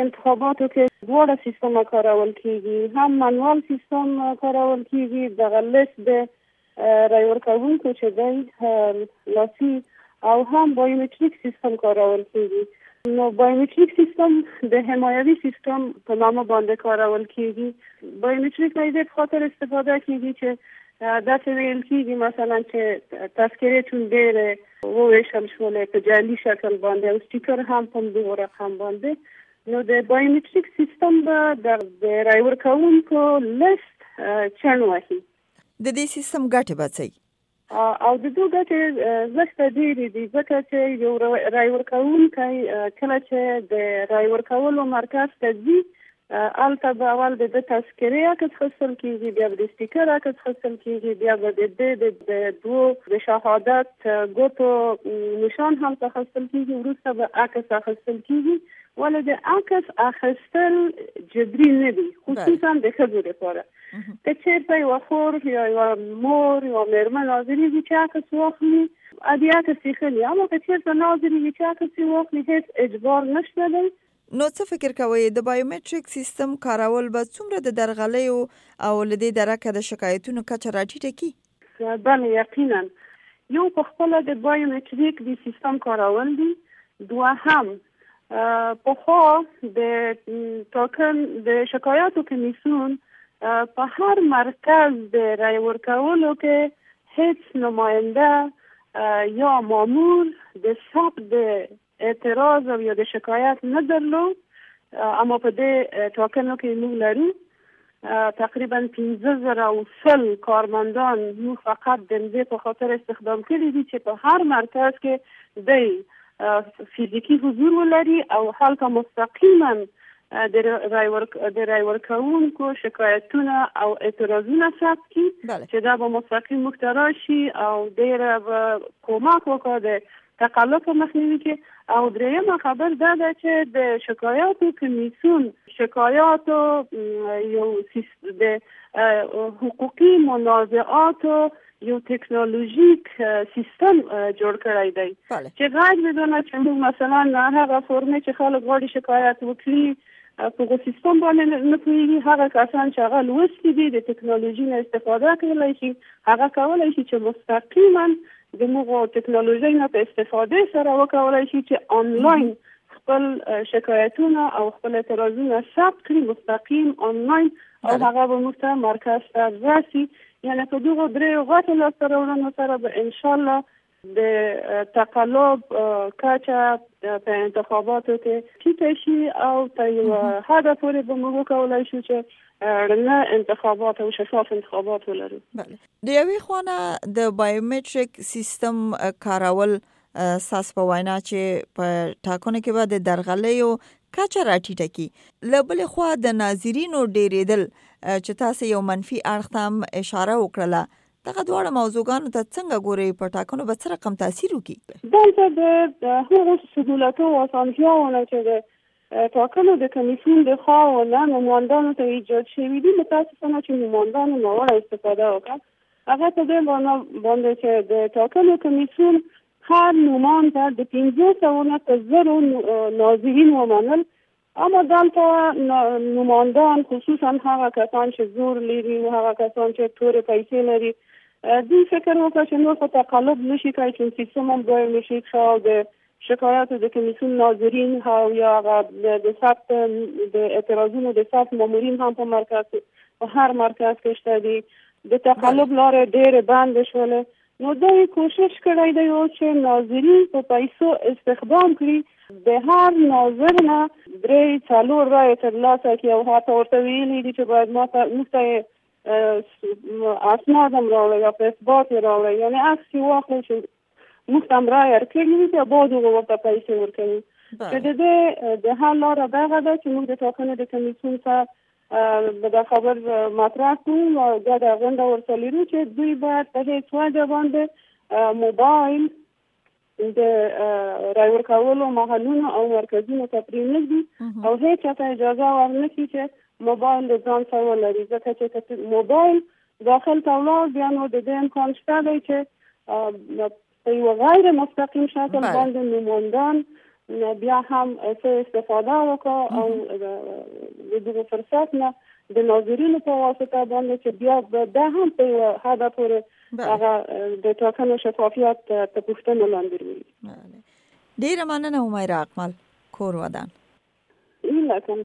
انتخاباتو کې دواړه سیستم کارول کیږي، هم منوال سیستم کارول کیږي، دغه لیست د رای ورکوونکو چې دی لاسي، او هم بایومتریک سیستم کارول کیږي. نو بایومتریک سیستم د حمایوي سیستم په نامه باندې کارول کیږي. بایومتریک نه د خاطر استفاده کیږي چې دا څه ویل کیږي مثلا چې تذکرې ډېرې وویشل شولې په جعلي شکل باندې او سټیکر هم په دغه رقم باندې. نو د بایومتریک سیستم به د رای ورکوونکو لیست چن وهي. د دې سیستم ګټې به څه او د دوه ګټې زښته ډېرې دي، ځکه چې یو رای ورکوونکی کله چې د رای ورکولو مرکز ته ځي البته به اول د تذکرې عکس اخیستل کیږي، بیا به د سټیکر عکس اخیستل کیږي، بیا به د دوه د شهادت ګوتو نشان هم اخیستل کیږي، وروسته به عکس اخیستل کیږي. ولې د عکس اخیستل جبري نه دي، خصوصا د ښځو لپاره. که چېرته یوه خور یا یوه مور یا مېرمن حاضرېږي چې عکس واخلي، د عکس یې ښه دي، اما که چېرته نه حاضرېږي چې عکس یې واخلي، هېڅ اجبار نشته دی. نو څه فکر کوئ د بایومتریک سیستم کارول به څومره د درغلیو او له دې درکه د شکایتونو کچه راټیټه کړي؟ بله یقینا. یو په خپله د بایومتریک د سیستم کارول دي، دوهم پخوا د شکایاتو کمیسیون په هر مرکز د رای ورکولو کې هیڅ نماینده یا مامور د ثبت د اعتراض او یا د شکایت نه درلود. اما په دې ټاکنو کې موږ لرو تقریبا 15,000 کارمندان موږ فقط د دې په خاطر استخدام کړي دي چې په هر مرکز کې د فزیکی حضور ولري او هلته مستقیما د رای ورکوونکو شکایتونه او اعتراضونه ثبت کړي چې دا به مستقیم موږ ته راشي او ډېره به کمک وکړي د تقلب مخنیوي کې. او دریمه خبر دا ده چې د شکایاتو کمیسیون شکایاتو یو د حقوقي منازعاتو یو تکنولوژیک سیستم جوړ کړی دی چې غاړه بدونه چې موږ مثلا هغه فورمې چې خلک غواړي شکایت وکړي په سیستم باندې نه پوهیږي، هغه کسان چې هغه لوستي دي د ټکنالوژي نه استفاده کولی شي، هغه کولی شي چې مستقیما د موږ ټکنالوژي نه په استفاده سره وکولای شي چې آنلاین خپل شکایتونه او خپل اعتراضونه ثبت کړي مستقیم آنلاین او هغه به موږ ته مرکز ته راسي. یعنی په دغه درې غټو لاسته راوړنو سره به انشاءالله د تقلب کچه په انتخاباتو کې ټیټه شي او تر یوه حده پورې به موږ وکولای شو چې رڼا انتخابات او شفاف انتخابات ولرو. د یوې خوا د بایومتریک سیستم کارول ساس په وینا چې په ټاکنو کې به د درغلیو کچه راټیټه کړي، له بلې خوا د ناظرینو ډېرېدل چې تاسو یو منفي اړخ ته هم اشاره وکړله، دغه دواړه موضوعګانو ته څنګه ګورئ؟ په ټاکنو به څه رقم تاثیر وکړي؟ دلته د هغو سهولتو او اسانتیاوو چې د ټاکنو د کمیسیون د خوا نه نمایندانو ته ایجاد شوي دي، متاسفانه چې نمایندانو ناوړه استفاده وکړه. هغه په دې باندې چې د ټاکنو کمیسیون هر نومان ته د 500 ناظرین ومنل، اما دلته نمایندان خصوصا هغه کسان چې زور لري او هغه کسان چې تورې پیسې لري دوی فکر وکړه چې نور خو تقلب نشي کوي چې سیستم هم بایومتریک شو او د شکایاتو د کمیسیون ناظرین او یا د ثبت د اعتراضونو د ثبت مامورین هم په هر مرکز کې شته دي. د تقلب لارې ډېرې بندې شولې. نو دوی کوشش کړی دی چې ناظرین په پیسو استخدام کړي، د هر ناظر نه 3-4 رایې ترلاسه کړي او حتی ورته ویلي دي چې باید موږ ته اسناد هم راوړئ یا په اثبات یې راوړئ، یعنې عکس یې واخلئ چې موږ ته هم رایې ورکړي دي چې بعد هغه ورته پیسې ورکوي. چې د دې د حل لاره دغه ده چې موږ د ټاکنو د کمیسیون څخه دا خبر مطرح کړو او ګډه غونډه ورته لرو چې دوی باید په هېڅ وجه باندې موبایل د رای ورکولو محلونو او مرکزونو ته پرېنږدي او هېڅ چاته اجازه ورنکړي چې موبایل د ځان سره ولري، ځکه چې موبایل داخل ته ولاړ بیا نو د دې امکان شته دی چې په یو غیر مستقیم شکل باندې نمایندان بیا هم استفاده وکړو او د دغه فرصت نه د ناظرینو په واسطه باندې چې بیا د هم په هدا پورې هغه د ټاکنو شفافیت ته پوښتنه لاندې وي. ډیره مننه عمیره اکمل کور ودان. لکه